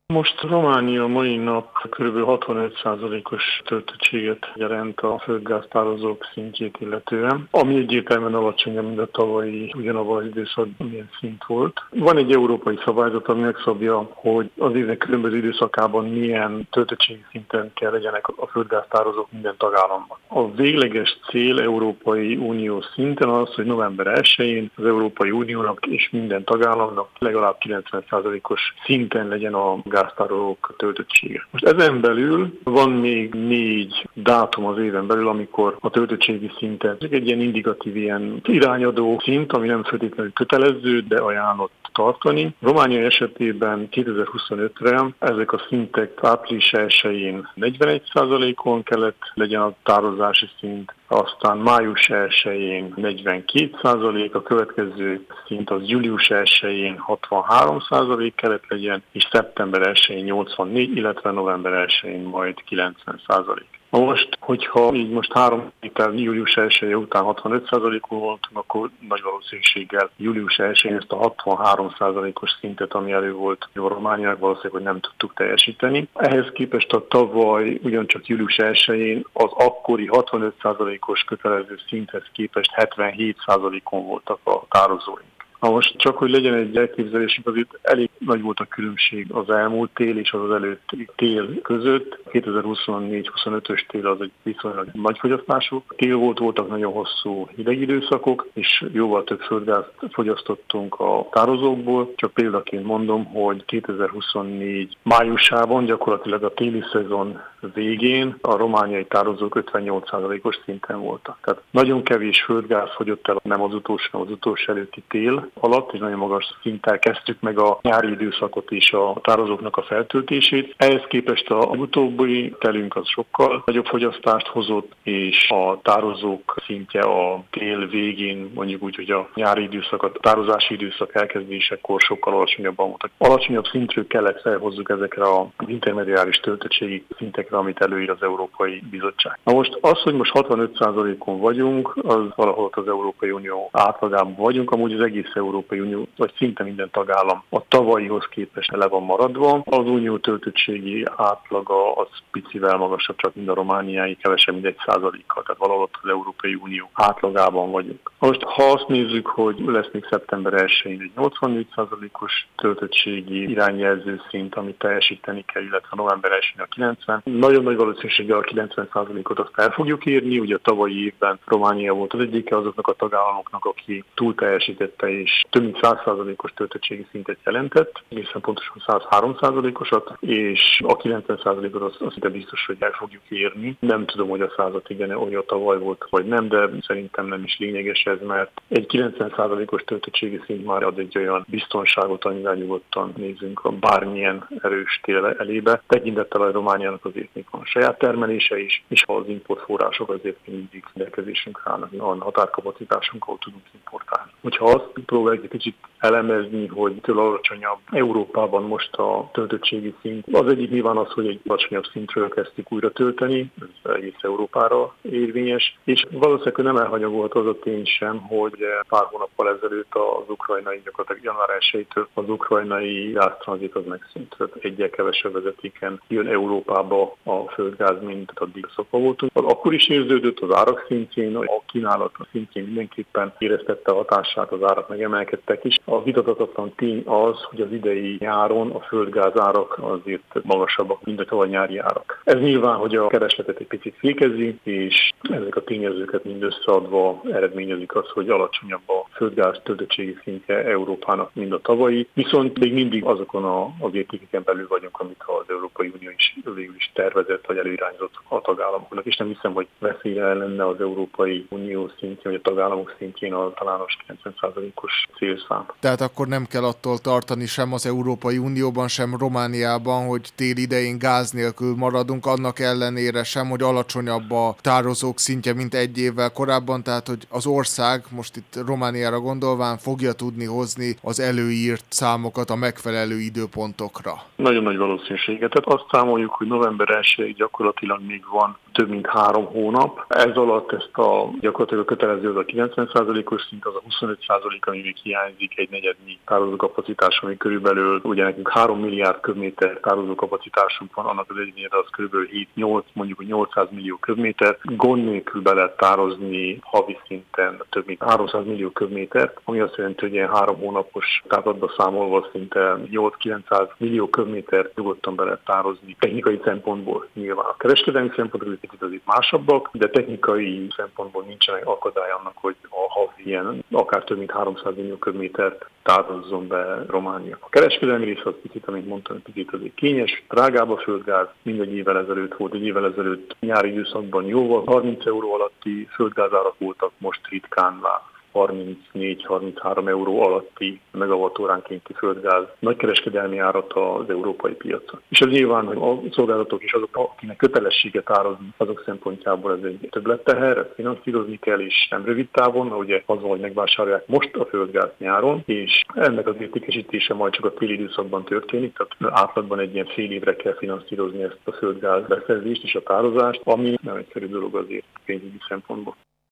Most Románia mai nap kb. 65%-os töltöttséget jelent a földgáztározók szintjét illetően, ami egyértelműen alacsonyabb, mint a tavalyi ugyanabban az időszakban milyen szint volt. Van egy európai szabályzat, ami megszabja, hogy az évek különböző időszakában milyen töltöttségi szinten kell legyenek a földgáztározók minden tagállamban. A végleges cél Európai Unió szinten az, hogy november 1-én az Európai Uniónak és minden tagállamnak legalább 90%-os szinten legyen a gáztárolók töltöttsége. Most ezen belül van még 4 dátum az éven belül, amikor a töltöttségi szinten egy ilyen indikatív, ilyen irányadó szint, ami nem feltétlenül kötelező, de ajánlott tartani. Románia esetében 2025-re ezek a szintek április 1-én 41%-on kellett legyen a tározási szint, aztán május 1-én 42%, a következő szint az július 1-én 63% kellett legyen, és szeptember 1-én 84, illetve november 1-én majd 90%. Most, hogyha így most 3 héttel július 1-je után 65%-on voltunk, akkor nagy valószínűséggel július 1-én ezt a 63%-os szintet, ami elő volt a Romániának, valószínűleg, hogy nem tudtuk teljesíteni. Ehhez képest a tavaly ugyancsak július 1-én az akkori 65%-os kötelező szinthez képest 77%-on voltak a tározóink. Na most csak, hogy legyen egy elképzelésünk, azért elég nagy volt a különbség az elmúlt tél és az előtti tél között. 2024-25-ös tél az egy viszonylag nagy fogyasztású tél volt, voltak nagyon hosszú hideg időszakok, és jóval több földgázt fogyasztottunk a tározókból. Csak példaként mondom, hogy 2024 májusában, gyakorlatilag a téli szezon végén a romániai tározók 58%-os szinten voltak. Tehát nagyon kevés földgáz fogyott el, nem az utolsó előtti tél alatt, és nagyon magas szinttel kezdtük meg a nyári időszakot és a tározóknak a feltöltését. Ehhez képest a utóbbi telünk az sokkal nagyobb fogyasztást hozott, és a tározók szintje a tél végén, mondjuk úgy, hogy a nyári időszak, a tározási időszak elkezdésekor sokkal alacsonyabban voltak. Alacsonyabb szintről kellett felhozzuk ezekre az intermediáris töltöttségi szintekre, amit előír az Európai Bizottság. Na most az, hogy most 65%-on vagyunk, az valahol az Európai Unió átlagában vagyunk, amúgy az egész Európai Unió, vagy szinte minden tagállam a tavalyihoz képest le van maradva. Az unió töltöttségi átlaga az picivel magasabb, csak mint a romániai, kevesebb, mint 1%-kal, tehát valahol az Európai Unió átlagában vagyunk. Most, ha azt nézzük, hogy lesz még szeptember 1-én egy 84%-os töltöttségi irányjelző szint, amit teljesíteni kell, illetve november 1-én a 90. Nagyon nagy valószínűséggel a 90%-ot azt el fogjuk érni, ugye a tavalyi évben Románia volt az egyike azoknak a tagállamoknak, aki túl teljesítette és több mint 100%-os töltöttségi szintet jelentett, egészen pontosan 103%-osat, és a 90%-ot azt szinte biztos, hogy el fogjuk érni. Nem tudom, hogy a 100-at igen, olyan tavaly volt, vagy nem, de szerintem nem is lényeges ez, mert egy 90%-os töltöttségi szint már ad egy olyan biztonságot, amivel nyugodtan nézzünk a bármilyen erős tél elébe. Tekintettel a Romániának azért még van a saját termelése is, és az importforrások azért mindig rendelkezésünkre állnak, a határkapacitásunk, ahol tudunk importálni. Hogyha azt próbáljuk egy kicsit elemezni, hogy től alacsonyabb Európában most a töltöttségi szint, az egyik nyilván az, hogy egy alacsonyabb szintről kezdtük újra tölteni, ez egész Európára érvényes, és valószínűleg nem elhanyagolt az a tény sem, hogy pár hónappal ezelőtt az ukrajnai, gyakorlatilag január 1-től az ukrajnai gáztranzit az megszűnt. Egyel kevesebb vezetéken jön Európába a földgáz, mint addig szokva voltunk. Az akkor is érződött az árak szintjén, a kínálat szintjén mindenképpen éreztette a hatását, az árak megemelkedtek is. A vitathatatlan tény az, hogy az idei nyáron a földgáz árak azért magasabbak, mint a tavaly nyári árak. Ez nyilván, hogy a keresletet egy picit fékezi, és ezek a tényezőket mind összeadva eredményezik az, hogy alacsonyabb a földgáz töltöttségi szintje Európának, mint a tavalyi. Viszont még mindig azokon az értékeken belül vagyunk, amit az Európai Unió is végül is tervezett, vagy előirányzott a tagállamoknak. És nem hiszem, hogy veszélyre lenne az Európai Unió szintjén, vagy a tagállamok szintjén a talános 90%-os célszám. Tehát akkor nem kell attól tartani sem az Európai Unióban, sem Romániában, hogy tél idején gáz nélkül maradunk, annak ellenére sem, hogy alacsonyabb a tározók szintje, mint egy évvel korábban, tehát hogy az ország, most itt Romániára gondolván, fogja tudni hozni az előírt számokat a megfelelő időpontokra. Nagyon nagy valószínűséget. Tehát azt számoljuk, hogy november 1-ig gyakorlatilag még van több mint 3 hónap. Ez alatt gyakorlatilag a kötelező az a 90%-os szint, az a 25%, ami még hiányzik, egy negyednyi tározókapacitás, ami körülbelül, ugye nekünk 3 milliárd köbméter tározókapacitásunk van, annak az egynél az körülbelül 7-8, mondjuk 800 millió köbméter. Gond nélkül be lehet tározni havi szinten több mint 300 millió köbmétert, ami azt jelenti, hogy ilyen 3 hónapos távlatba számolva szinte 8-900 millió köbmétert nyugodtan be lehet tározni technikai szempontból. Nyilván a kereskedelmi szempontból egy kicsit azért másabbak, de technikai szempontból nincsenek akadály annak, hogy a havi ilyen akár több mint 300 millió köbmétert tározzon be Románia. A kereskedelmi rész az picit, amit mondtam, picit azért kényes, drágább a földgáz, mint egy évvel ezelőtt volt. Egy évvel ezelőtt nyári időszakban jóval 30 euró alatti földgázárak voltak, most ritkán lát 34-33 euró alatti megawattóránkénti földgáz nagykereskedelmi árat az európai piacon. És ez nyilván, hogy a szolgáltatók is azok, akinek kötelességet árazni, azok szempontjából ez egy többletteher, ezt finanszírozni kell, és nem rövid távon, mert ugye azzal, hogy megvásárolják most a földgáz nyáron, és ennek az értékesítése majd csak a téli időszakban történik, tehát átlagban egy ilyen fél évre kell finanszírozni ezt a földgáz beszerzést és a tározást, ami nem egyszerű dolog azért pénzügyi szempontból.